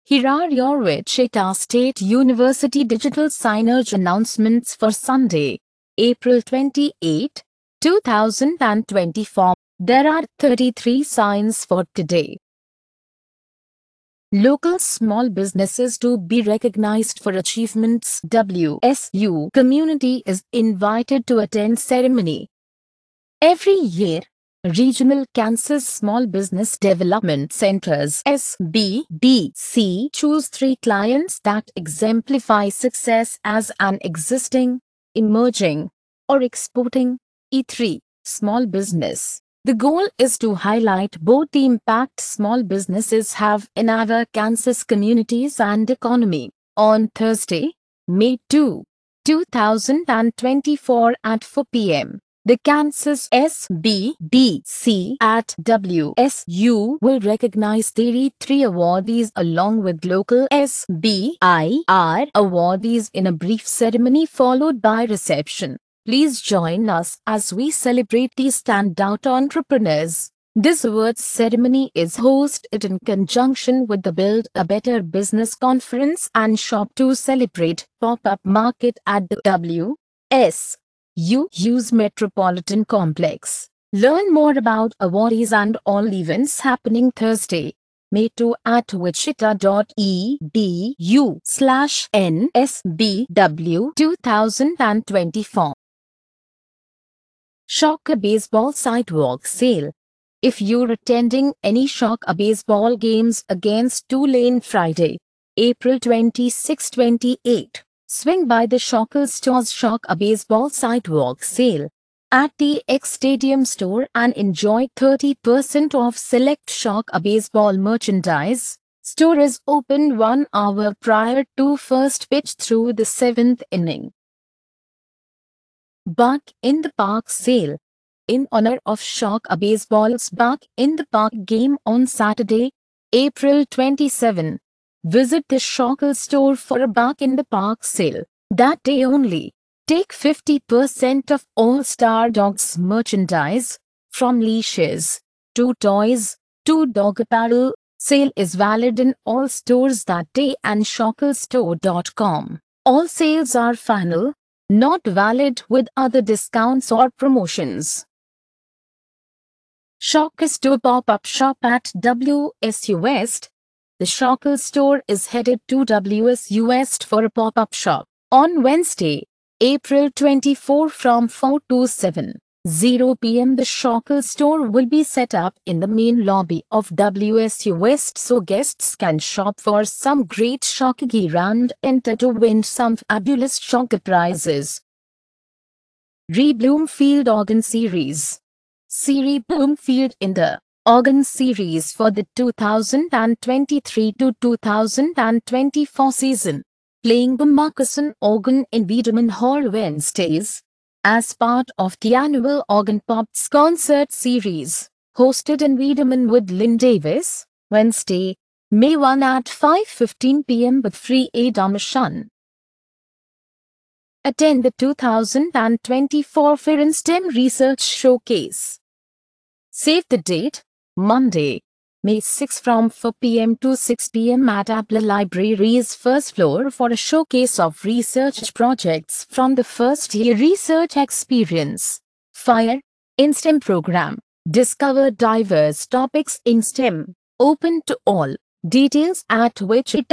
Here are your Wichita State University digital signage announcements for Sunday, April 28, 2024. There are 33 signs for today. Local small businesses to be recognized for achievements. WSU community is invited to attend ceremony. Every year, Regional Kansas Small Business Development Centers SBDC choose 3 clients that exemplify success as an existing, emerging, or exporting E3 small business. The goal is to highlight both the impact small businesses have in our Kansas communities and economy. On Thursday, May 2, 2024 at 4 p.m. The Kansas SBDC at WSU will recognize the 3 awardees along with local SBIR awardees in a brief ceremony followed by reception. Please join us as we celebrate these standout entrepreneurs. This awards ceremony is hosted in conjunction with the Build a Better Business Conference and Shop to Celebrate pop-up market at the WSU's Metropolitan Complex. Learn more about awardees and all events happening Thursday, May 2 at wichita.edu/nsbw 2024. Shocker Baseball Sidewalk Sale. If you're attending any Shocker Baseball games against Tulane Friday, April 26-28, swing by the Shocker Store's Shocker Baseball Sidewalk Sale at the X Stadium store and enjoy 30% off select Shocker Baseball merchandise. Store is open 1 hour prior to first pitch through the 7th inning. Buck in the Park Sale. In honor of Shocker Baseball's Buck in the Park game on Saturday, April 27, visit the Shocker store for a Buck in the Park sale. That day only, take 50% of all Star Dogs merchandise, from leashes to toys to dog apparel. Sale is valid in all stores that day and shockerstore.com. All sales are final, not valid with other discounts or promotions. Shocker Store Pop-Up Shop at WSU West. The Shocker Store is headed to WSU West for a pop-up shop on Wednesday, April 24 from 4 to 7:00 p.m. The Shocker Store will be set up in the main lobby of WSU West so guests can shop for some great Shocker gear and enter to win some fabulous Shocker prizes. Bloomfield Oregon Series. Siri Bloomfield in the Oregon Series for the 2023 to 2024 season, playing the Murchison Oregon in Wiedemann Hall Wednesdays, as part of the annual Oregon Pops Concert Series, hosted in Wiedemann with Lynn Davis, Wednesday, May 1 at 5:15 p.m. with free admission. Attend the 2024 Fear STEM Research Showcase. Save the date, Monday, May 6 from 4 p.m. to 6 p.m. at Apple Library's first floor for a showcase of research projects from the first-year research experience. Fire in STEM program. Discover diverse topics in STEM. Open to all. Details at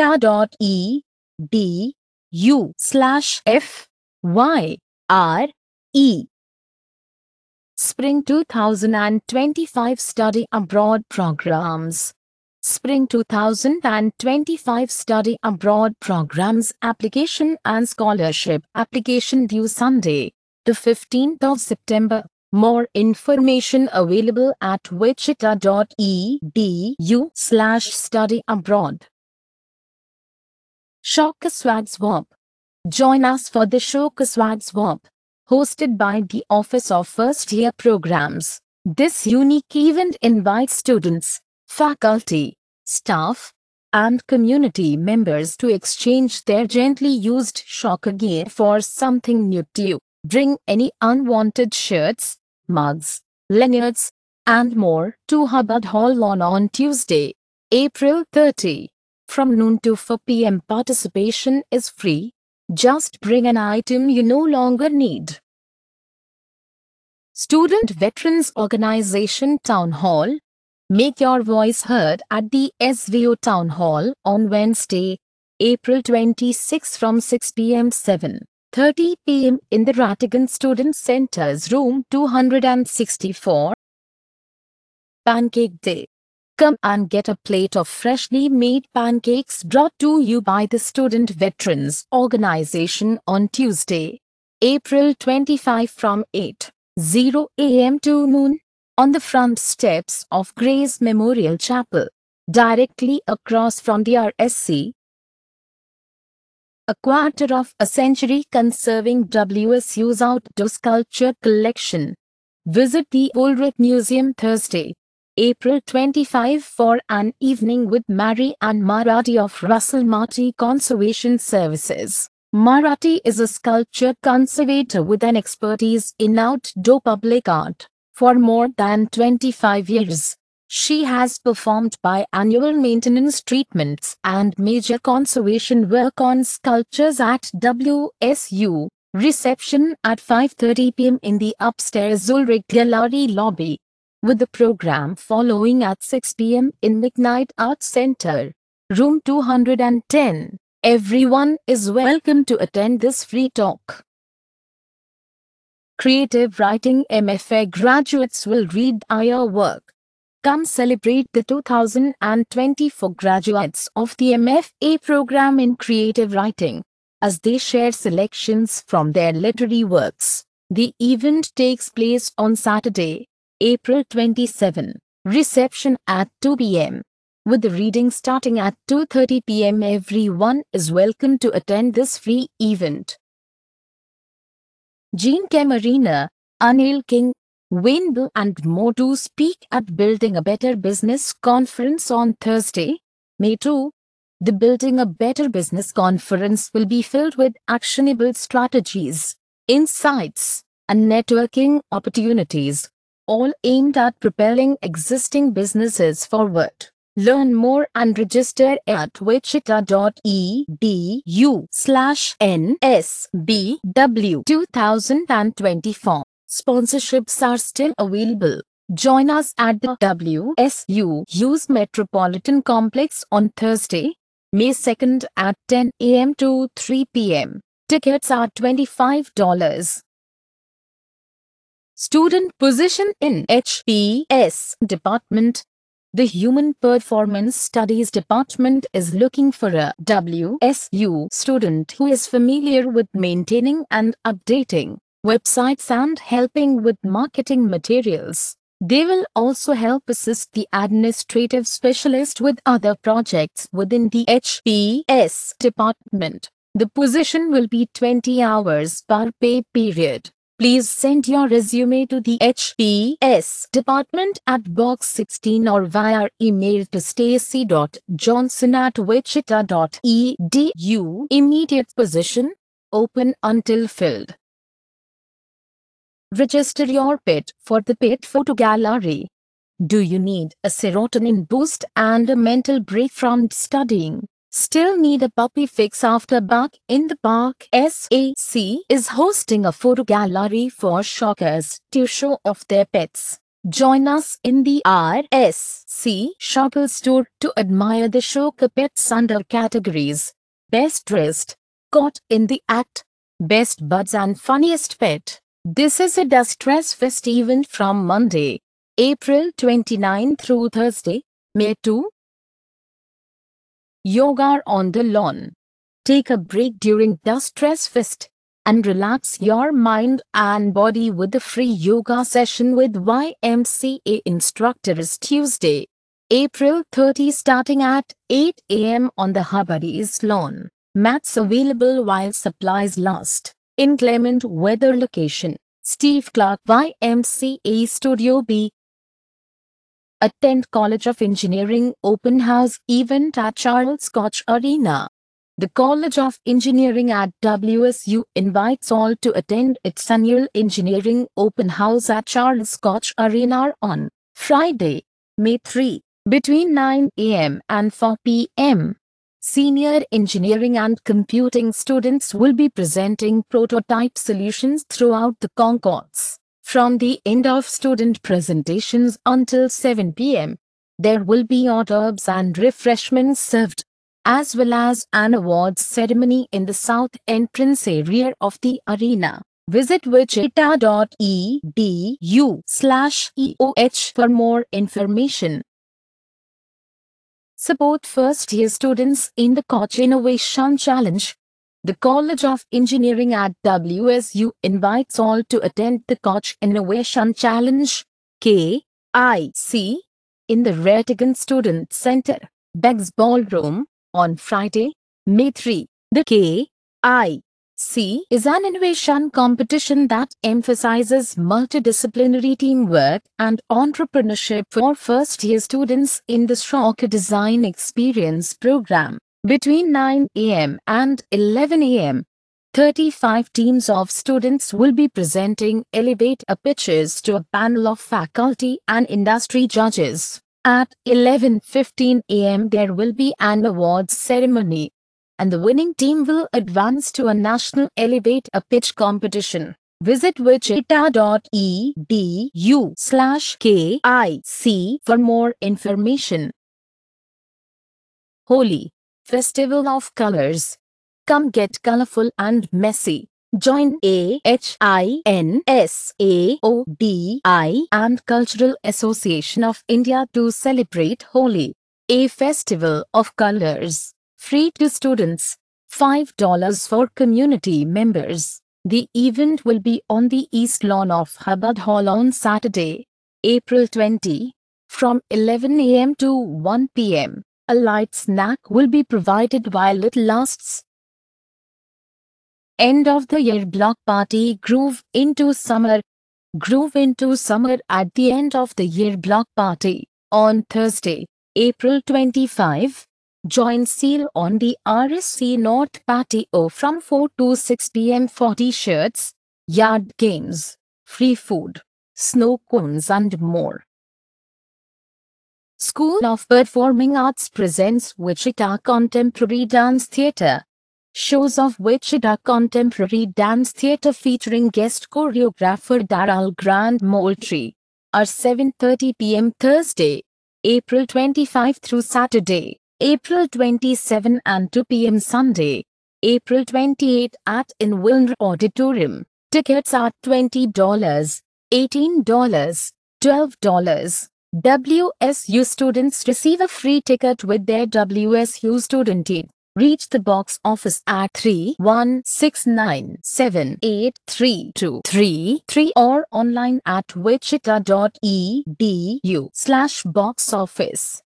wichita.edu/FYRE. Spring 2025 Study Abroad Programs. Spring 2025 Study Abroad Programs Application and Scholarship Application due Sunday, the 15th of September. More information available at wichita.edu/studyabroad. Shocker Swag Swap. Join us for the Shocker Swag Swap, hosted by the Office of First Year Programs. This unique event invites students, faculty, staff, and community members to exchange their gently used Shocker gear for something new to. Bring any unwanted shirts, mugs, lanyards, and more to Hubbard Hall on Tuesday, April 30. From noon to 4 p.m. Participation is free. Just bring an item you no longer need. Student Veterans Organization Town Hall. Make your voice heard at the SVO Town Hall on Wednesday, April 26 from 6 p.m. 7:30 p.m. in the Rattigan Student Center's room 264. Pancake Day. Come and get a plate of freshly made pancakes brought to you by the Student Veterans Organization on Tuesday, April 25 from 8:00 a.m. to noon on the front steps of Grace Memorial Chapel, directly across from the RSC. A quarter of a century conserving WSU's outdoor sculpture collection. Visit the Woolrich Museum Thursday, April 25 for an evening with Mary Ann Marathi of Russell Marty Conservation Services. Marathi is a sculpture conservator with an expertise in outdoor public art. For more than 25 years, she has performed biannual maintenance treatments and major conservation work on sculptures at WSU. Reception at 5:30 p.m. in the upstairs Ulrich Gallery lobby, with the program following at 6 p.m. in McKnight Arts Center, room 210. Everyone is welcome to attend this free talk. Creative Writing MFA graduates will read your work. Come celebrate the 2024 graduates of the MFA program in Creative Writing, as they share selections from their literary works. The event takes place on Saturday, April 27. Reception at 2 p.m. With the reading starting at 2:30 p.m. Everyone is welcome to attend this free event. Jean Camarena, Anil King, Wayne Bill and more to speak at Building a Better Business Conference on Thursday, May 2. The Building a Better Business Conference will be filled with actionable strategies, insights, and networking opportunities, all aimed at propelling existing businesses forward. Learn more and register at wichita.edu/NSBW 2024. Sponsorships are still available. Join us at the WSU's Metropolitan Complex on Thursday, May 2 at 10 a.m. to 3 p.m. Tickets are $25. Student position in HPS Department. The Human Performance Studies Department is looking for a WSU student who is familiar with maintaining and updating websites and helping with marketing materials. They will also help assist the administrative specialist with other projects within the HPS department. The position will be 20 hours per pay period. Please send your resume to the HPS department at box 16 or via email to stacy.johnson@wichita.edu. Immediate position, open until filled. Register your pet for the Pet Photo Gallery. Do you need a serotonin boost and a mental break from studying? Still need a puppy fix after Bark in the Park? SAC is hosting a photo gallery for shoppers to show off their pets. Join us in the RSC Shopper store to admire the Shocker pets under categories: Best Dressed, Caught in the Act, Best Buds and Funniest Pet. This is a Stress Fest event from Monday, April 29 through Thursday, May 2. Yoga on the lawn. Take a break during the Stress Fest and relax your mind and body with a free yoga session with YMCA instructors Tuesday, April 30 starting at 8 a.m. on the Hubbard's lawn. Mats available while supplies last. Inclement weather location: Steve Clark YMCA Studio B. Attend College of Engineering Open House event at Charles Koch Arena. The College of Engineering at WSU invites all to attend its annual Engineering Open House at Charles Koch Arena on Friday, May 3, between 9 a.m. and 4 p.m. Senior engineering and computing students will be presenting prototype solutions throughout the concourse. From the end of student presentations until 7 p.m., there will be hors d'oeuvres and refreshments served, as well as an awards ceremony in the south entrance area of the arena. Visit wichita.edu/EOH for more information. Support first-year students in the Koch Innovation Challenge. The College of Engineering at WSU invites all to attend the Koch Innovation Challenge (KIC) in the Ratigan Student Center, Beggs Ballroom, on Friday, May 3. The KIC is an innovation competition that emphasizes multidisciplinary teamwork and entrepreneurship for first-year students in the Shock Design Experience program. Between 9 a.m. and 11 a.m., 35 teams of students will be presenting elevator pitches to a panel of faculty and industry judges. At 11:15 a.m. there will be an awards ceremony, and the winning team will advance to a national elevator pitch competition. Visit wichita.edu/KIC for more information. Holi, Festival of Colors. Come get colorful and messy. Join AHINSAODI and Cultural Association of India to celebrate Holi, a festival of colors. Free to students, $5 for community members. The event will be on the East Lawn of Hubbard Hall on Saturday, April 20, from 11 a.m. to 1 p.m. A light snack will be provided while it lasts. End of the year block party Groove into Summer. Groove into Summer at the end of the year block party on Thursday, April 25. Join Seal on the RSC North patio from 4 to 6 p.m. for t-shirts, yard games, free food, snow cones and more. School of Performing Arts presents Wichita Contemporary Dance Theatre. Shows of Wichita Contemporary Dance Theatre featuring guest choreographer Daryl Grand Moultrie are 7:30 p.m. Thursday, April 25 through Saturday, April 27 and 2 p.m. Sunday, April 28 at in Wilner Auditorium. Tickets are $20, $18, $12. WSU students receive a free ticket with their WSU student aid. Reach the box office at 316978323 or online at wichita.edu/box-office.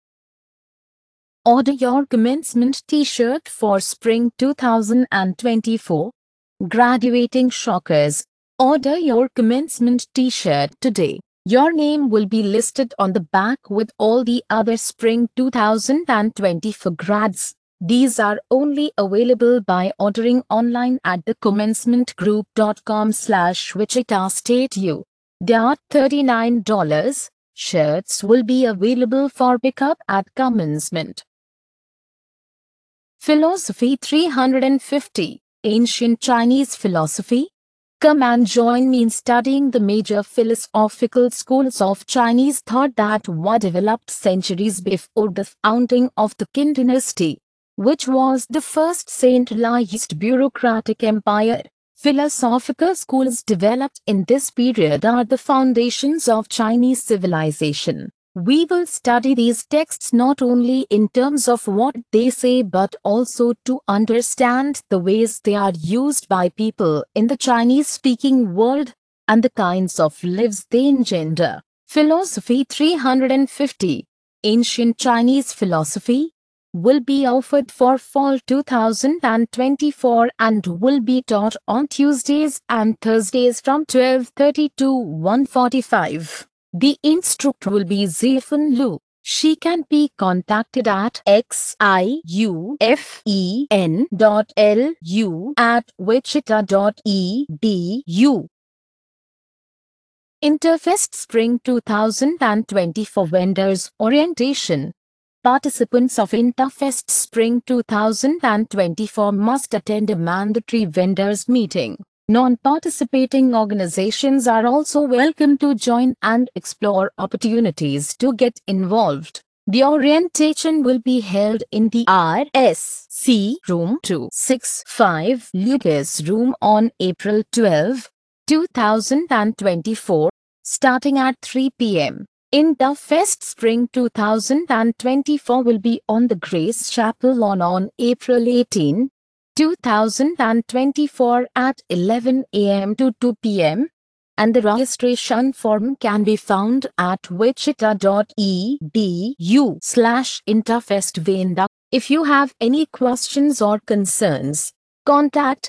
Order your commencement t-shirt for spring 2024. Graduating Shockers. Order your commencement t-shirt today. Your name will be listed on the back with all the other spring 2024 grads. These are only available by ordering online at thecommencementgroup.com/Wichita State U. They are $39. Shirts will be available for pickup at commencement. Philosophy 350. Ancient Chinese Philosophy. Come and join me in studying the major philosophical schools of Chinese thought that were developed centuries before the founding of the Qin dynasty, which was the first centralized bureaucratic empire. Philosophical schools developed in this period are the foundations of Chinese civilization. We will study these texts not only in terms of what they say but also to understand the ways they are used by people in the Chinese-speaking world and the kinds of lives they engender. Philosophy 350. Ancient Chinese Philosophy will be offered for fall 2024 and will be taught on Tuesdays and Thursdays from 12:30 to 1:45. The instructor will be Zefan Lu. She can be contacted at xiufen.lu@wichita.edu. Interfest Spring 2024 Vendors Orientation. Participants of Interfest Spring 2024 must attend a mandatory vendors meeting. Non-participating organizations are also welcome to join and explore opportunities to get involved. The orientation will be held in the RSC Room 265 Lucas Room on April 12, 2024, starting at 3 p.m. Interfest Spring 2024 will be on the Grace Chapel lawn on April 18, 2024 at 11 a.m. to 2 p.m. and the registration form can be found at wichita.edu/interfestvenda. If you have any questions or concerns, contact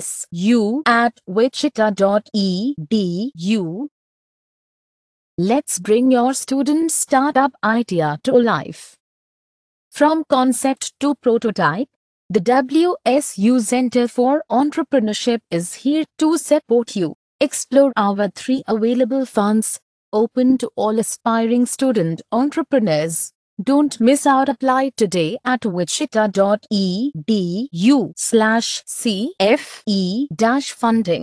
isu@wichita.edu. Let's bring your student startup idea to life. From concept to prototype, the WSU Center for Entrepreneurship is here to support you. Explore our 3 available funds, open to all aspiring student entrepreneurs. Don't miss out. Apply today at wichita.edu/CFE-funding.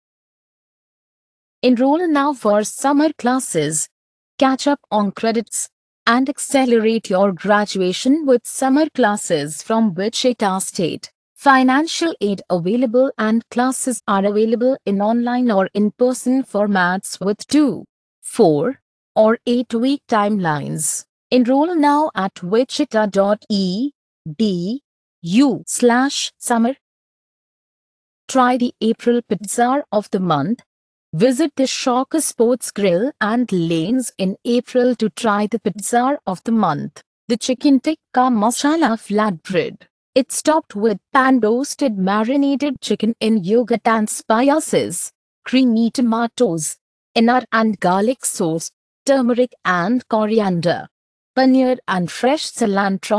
Enroll now for summer classes, catch up on credits, and accelerate your graduation with summer classes from Wichita State. Financial aid available and classes are available in online or in-person formats with 2, 4, or 8-week timelines. Enroll now at wichita.edu/summer. Try the April Pizza of the Month. Visit the Shocker Sports Grill and Lanes in April to try the pizza of the month, the Chicken Tikka Masala Flatbread. It's topped with pan-roasted marinated chicken in Yucatan spices, creamy tomatoes, annar and garlic sauce, turmeric and coriander, paneer and fresh cilantro.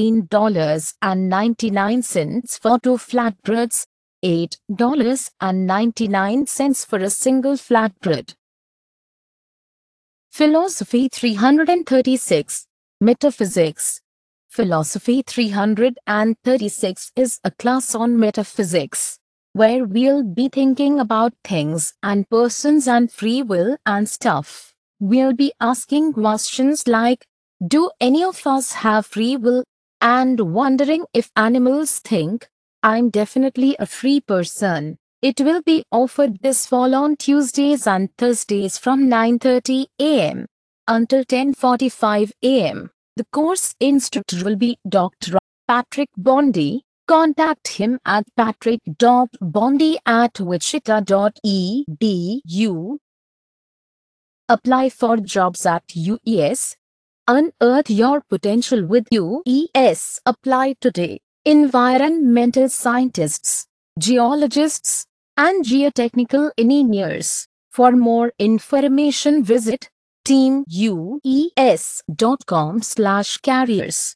$16.99 for 2 flatbreads, $8.99 for a single flatbread. Philosophy 336, Metaphysics. Philosophy 336 is a class on metaphysics, where we'll be thinking about things and persons and free will and stuff. We'll be asking questions like, do any of us have free will? And wondering if animals think. I'm definitely a free person. It will be offered this fall on Tuesdays and Thursdays from 9:30 a.m. until 10:45 a.m. The course instructor will be Dr. Patrick Bondi. Contact him at patrick.bondi@wichita.edu. Apply for jobs at UES. Unearth your potential with UES. Apply today. Environmental scientists, geologists, and geotechnical engineers. For more information, visit teamues.com/careers.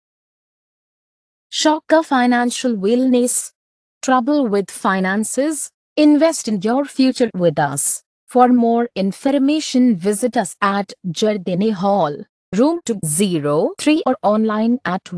Shocker Financial Wellness. Trouble with finances? Invest in your future with us. For more information, visit us at Jardine Hall, Room 203, or online at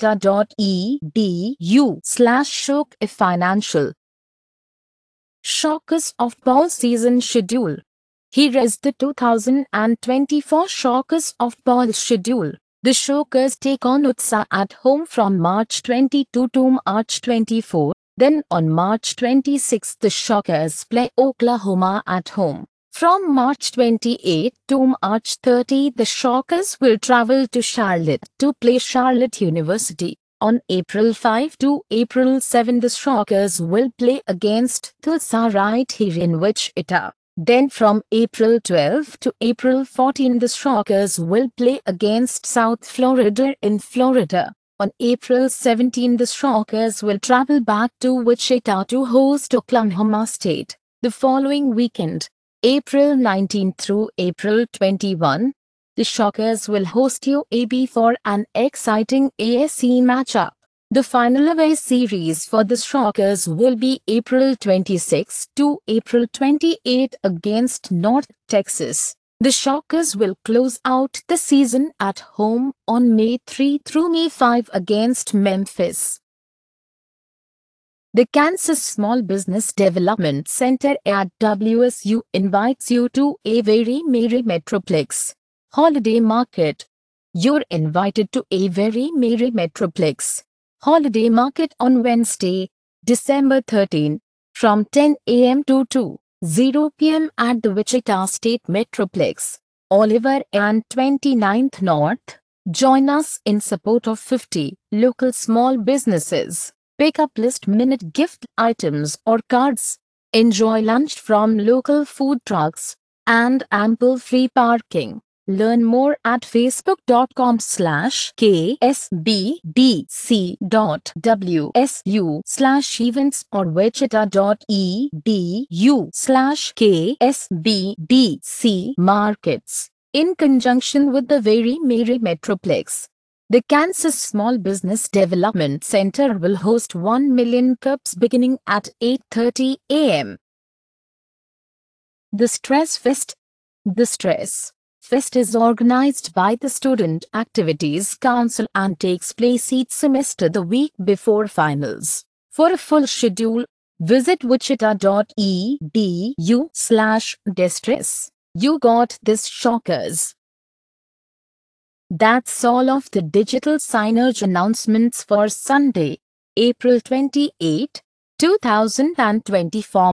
wichita.edu/shockfinancial. Shockers softball season schedule. Here is the 2024 Shockers softball schedule. The Shockers take on Utsa at home from March 22 to March 24. Then on March 26, the Shockers play Oklahoma at home. From March 28 to March 30, the Shockers will travel to Charlotte to play Charlotte University. On April 5 to April 7, the Shockers will play against Tulsa right here in Wichita. Then from April 12 to April 14, the Shockers will play against South Florida in Florida. On April 17, the Shockers will travel back to Wichita to host Oklahoma State. The following weekend, April 19 through April 21, the Shockers will host UAB for an exciting ASC matchup. The final away series for the Shockers will be April 26 to April 28 against North Texas. The Shockers will close out the season at home on May 3 through May 5 against Memphis. The Kansas Small Business Development Center at WSU invites you to a very merry Metroplex holiday market. You're invited to a very merry Metroplex holiday market on Wednesday, December 13, from 10 a.m. to 2:00 p.m. at the Wichita State Metroplex, Oliver and 29th North. Join us in support of 50 local small businesses. Pick up last-minute gift items or cards. Enjoy lunch from local food trucks and ample free parking. Learn more at facebook.com/ksbdc.wsu/events or wichita.edu/ksbdc-markets. In conjunction with the Very Merry Metroplex, the Kansas Small Business Development Center will host 1 million cups beginning at 8:30 a.m. The Stress Fest. The Stress Fest is organized by the Student Activities Council and takes place each semester the week before finals. For a full schedule, visit wichita.edu/distress. You got this, Shockers. That's all of the digital signage announcements for Sunday, April 28, 2024.